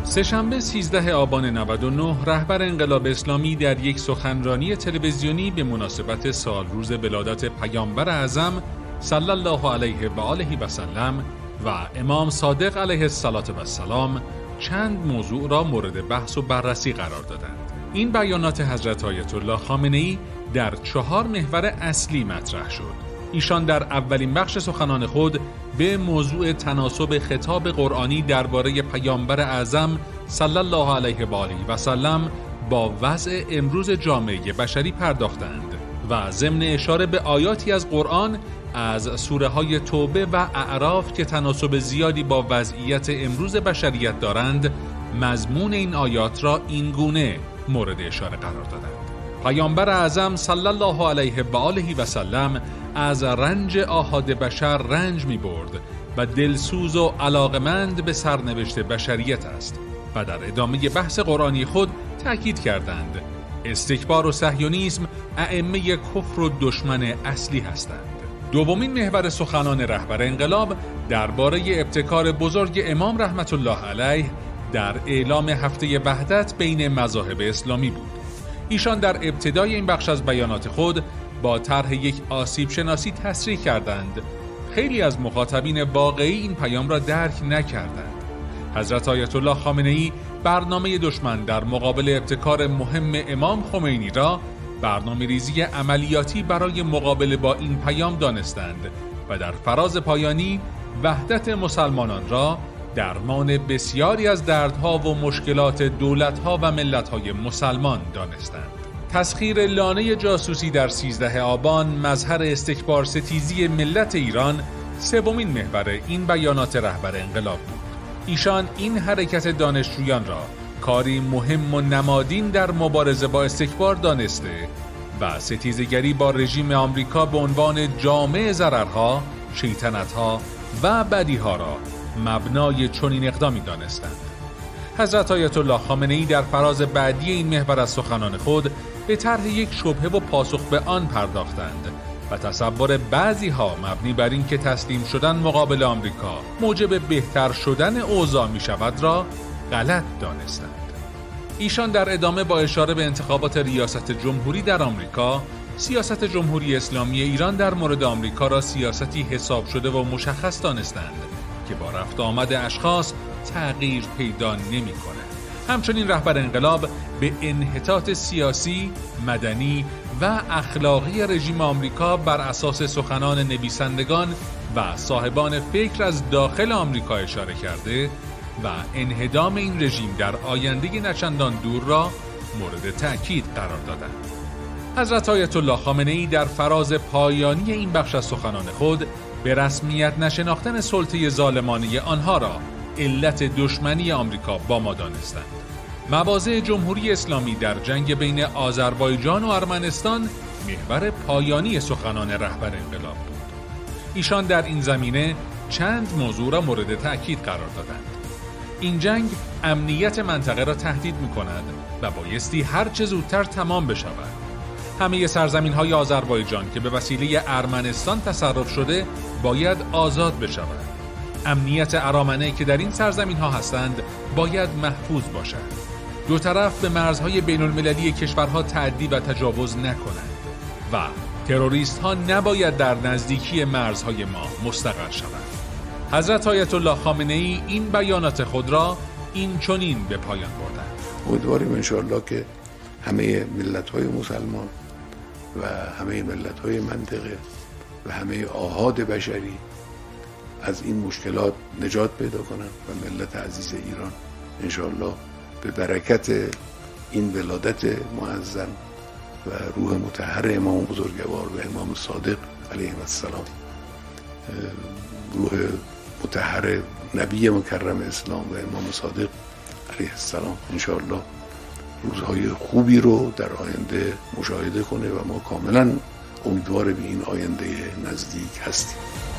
سه‌شنبه 13 آبان 99 رهبر انقلاب اسلامی در یک سخنرانی تلویزیونی به مناسبت سالروز ولادت پیامبر اعظم صلی الله علیه و آله و سلم و امام صادق علیه السلام چند موضوع را مورد بحث و بررسی قرار دادند. این بیانات حضرت آیت الله خامنه‌ای در 4 محور اصلی مطرح شد. ایشان در اولین بخش سخنان خود به موضوع تناسب خطاب قرآنی درباره پیامبر اعظم صلی الله علیه و آله و سلم با وضع امروز جامعه بشری پرداختند و ضمن اشاره به آیاتی از قرآن از سوره های توبه و اعراف که تناسب زیادی با وضعیت امروز بشریت دارند، مضمون این آیات را این گونه مورد اشاره قرار دادند: پیامبر اعظم صلی الله علیه و آله و سلم از رنج آحاد بشر رنج می برد و دلسوز و علاقمند به سرنوشت بشریت است و در ادامه بحث قرآنی خود تأکید کردند استکبار و صهیونیسم ائمه کفر و دشمن اصلی هستند. دومین محور سخنان رهبر انقلاب درباره ابتکار بزرگ امام رحمت الله علیه در اعلام هفته وحدت بین مذاهب اسلامی بود. ایشان در ابتدای این بخش از بیانات خود با طرح یک آسیب شناسی تصریح کردند خیلی از مخاطبین واقعی این پیام را درک نکردند. حضرت آیت الله خامنه‌ای برنامه دشمن در مقابل ابتکار مهم امام خمینی را برنامه ریزی عملیاتی برای مقابله با این پیام دانستند و در فراز پایانی وحدت مسلمانان را درمان بسیاری از دردها و مشکلات دولتها و ملتهای مسلمان دانستند. تسخیر لانه جاسوسی در 13 آبان مظهر استکبار ستیزی ملت ایران سومین محور این بیانات رهبر انقلاب بود. ایشان این حرکت دانشجویان را کاری مهم و نمادین در مبارزه با استکبار دانسته و ستیزگری با رژیم آمریکا به عنوان جامع ضررها، شیطنتها و بدیها را مبنای چنین اقدامی دانستند. حضرت آیت الله خامنه‌ای در فراز بعدی این محور از سخنان خود به طرح یک شبهه و پاسخ به آن پرداختند و تصور بعضی‌ها مبنی بر این که تسلیم شدن مقابل آمریکا موجب بهتر شدن اوضاع می شود را غلط دانستند. ایشان در ادامه با اشاره به انتخابات ریاست جمهوری در آمریکا، سیاست جمهوری اسلامی ایران در مورد آمریکا را سیاستی حساب شده و مشخص دانستند که با رفت آمد اشخاص تغییر پیدا نمی‌کند. همچنین رهبر انقلاب به انحطاط سیاسی، مدنی و اخلاقی رژیم آمریکا بر اساس سخنان نویسندگان و صاحبان فکر از داخل آمریکا اشاره کرده و انهدام این رژیم در آینده نچندان دور را مورد تأکید قرار دادند. حضرت آیت الله خامنه‌ای در فراز پایانی این بخش از سخنان خود به رسمیت نشناختن سلطه ظالمانه آنها را علت دشمنی آمریکا با ما دانستند. مواضع جمهوری اسلامی در جنگ بین آذربایجان و ارمنستان محور پایانی سخنان رهبر انقلاب بود. ایشان در این زمینه چند موضوع را مورد تأکید قرار دادند. این جنگ امنیت منطقه را تهدید می‌کند و بایستی هر چه زودتر تمام بشود. همه سرزمین‌های آذربایجان که به وسیله ارمنستان تصرف شده باید آزاد بشود. امنیت ارامنه که در این سرزمین‌ها هستند باید محفوظ باشد. دو طرف به مرزهای بین‌المللی کشورها تعدی و تجاوز نکنند و تروریست‌ها نباید در نزدیکی مرزهای ما مستقر شوند. حضرت آیت الله خامنه‌ای این بیانات خود را این چنین به پایان بردند: امیدواریم انشاءالله که همه ملت‌های مسلمان و همه ملت‌های منطقه و همه آحاد بشری از این مشکلات نجات پیدا کنند و ملت عزیز ایران انشاءالله به برکت این ولادت معظم و روح مطهر امام بزرگوار و امام صادق علیه السلام، روح مطهر نبی مکرم اسلام و امام صادق علیه السلام انشاءالله روزهای خوبی رو در آینده مشاهده کنه و ما کاملا امیدوار به این آینده نزدیک هستیم.